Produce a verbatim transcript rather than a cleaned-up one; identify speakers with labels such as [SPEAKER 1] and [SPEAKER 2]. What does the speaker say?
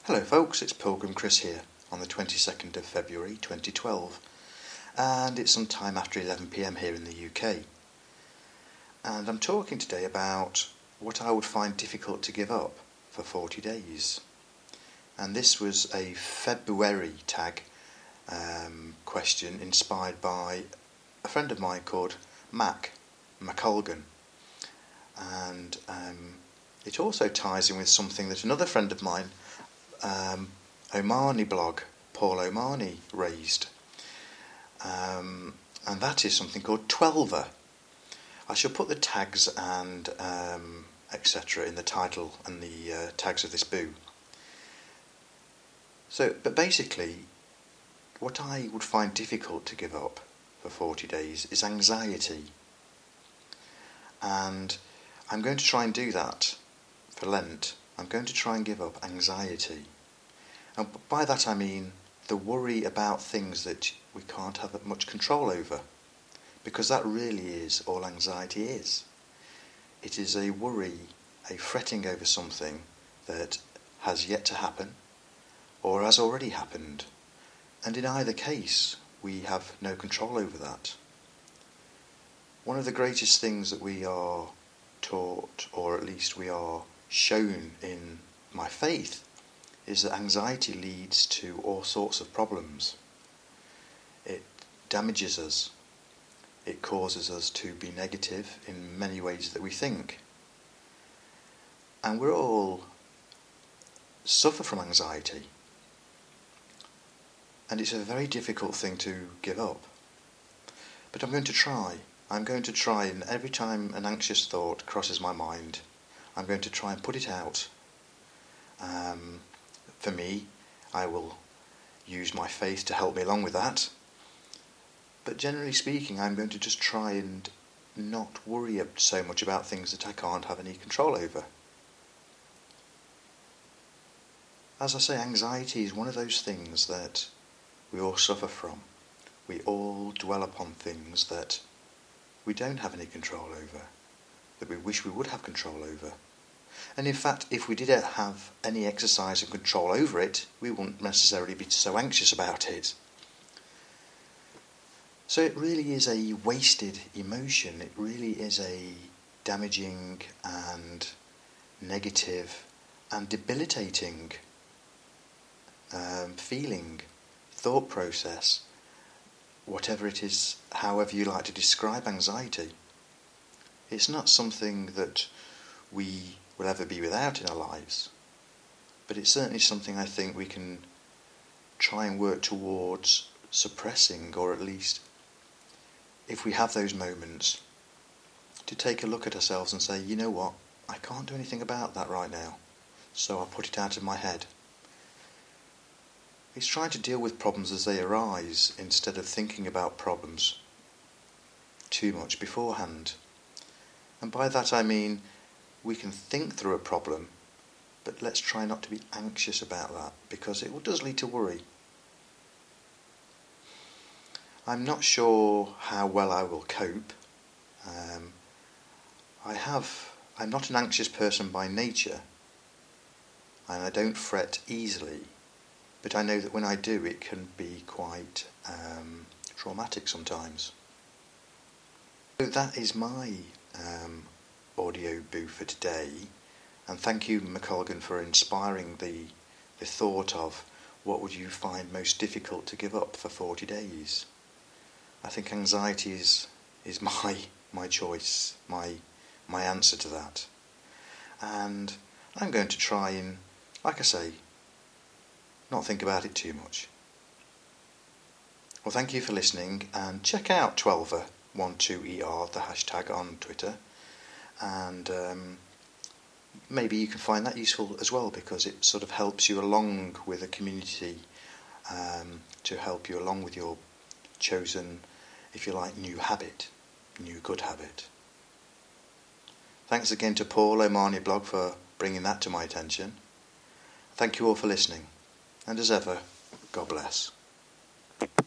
[SPEAKER 1] Hello folks, it's Pilgrim Chris here on the twenty-second of February twenty twelve, and it's some time after eleven p m here in the U K, and I'm talking today about what I would find difficult to give up for forty days. And this was a February tag um, question inspired by a friend of mine called Mac McColgan, and um, it also ties in with something that another friend of mine, Um, Omani blog, Paul Omani, raised, um, and that is something called Twelver. I shall put the tags and um, et cetera in the title and the uh, tags of this boo. So, but basically, what I would find difficult to give up for forty days is anxiety, and I'm going to try and do that for Lent. I'm going to try and give up anxiety. And by that I mean the worry about things that we can't have much control over, because that really is all anxiety is. It is a worry, a fretting over something that has yet to happen or has already happened, and in either case we have no control over that. One of the greatest things that we are taught, or at least we are shown in my faith, is that anxiety leads to all sorts of problems. It damages us. It causes us to be negative in many ways that we think. And we all suffer from anxiety. And it's a very difficult thing to give up. But I'm going to try. I'm going to try, and every time an anxious thought crosses my mind, I'm going to try and put it out. Um, for me, I will use my faith to help me along with that. But generally speaking, I'm going to just try and not worry so much about things that I can't have any control over. As I say, anxiety is one of those things that we all suffer from. We all dwell upon things that we don't have any control over, that we wish we would have control over. And in fact, if we did have any exercise and control over it, we wouldn't necessarily be so anxious about it. So it really is a wasted emotion. It really is a damaging and negative and debilitating um, feeling, thought process, whatever it is, however you like to describe anxiety. It's not something that we will ever be without in our lives, but it's certainly something I think we can try and work towards suppressing, or at least, if we have those moments, to take a look at ourselves and say, you know what, I can't do anything about that right now, so I'll put it out of my head. It's trying to deal with problems as they arise instead of thinking about problems too much beforehand. And by that I mean we can think through a problem, but let's try not to be anxious about that, because it does lead to worry. I'm not sure how well I will cope. Um, I have, I'm not an anxious person by nature, and I don't fret easily, but I know that when I do, it can be quite um, traumatic sometimes. So that is my um, audio boo for today, and thank you, McColgan, for inspiring the the thought of what would you find most difficult to give up for forty days. I think anxiety is is my my choice, my my answer to that, and I'm going to try and, like I say, not think about it too much. Well, thank you for listening, and check out Twelver twelve E R, the hashtag on Twitter. And um, maybe you can find that useful as well, because it sort of helps you along with a community, um, to help you along with your chosen, if you like, new habit, new good habit. Thanks again to Paul Omani blog for bringing that to my attention. Thank you all for listening, and as ever, God bless.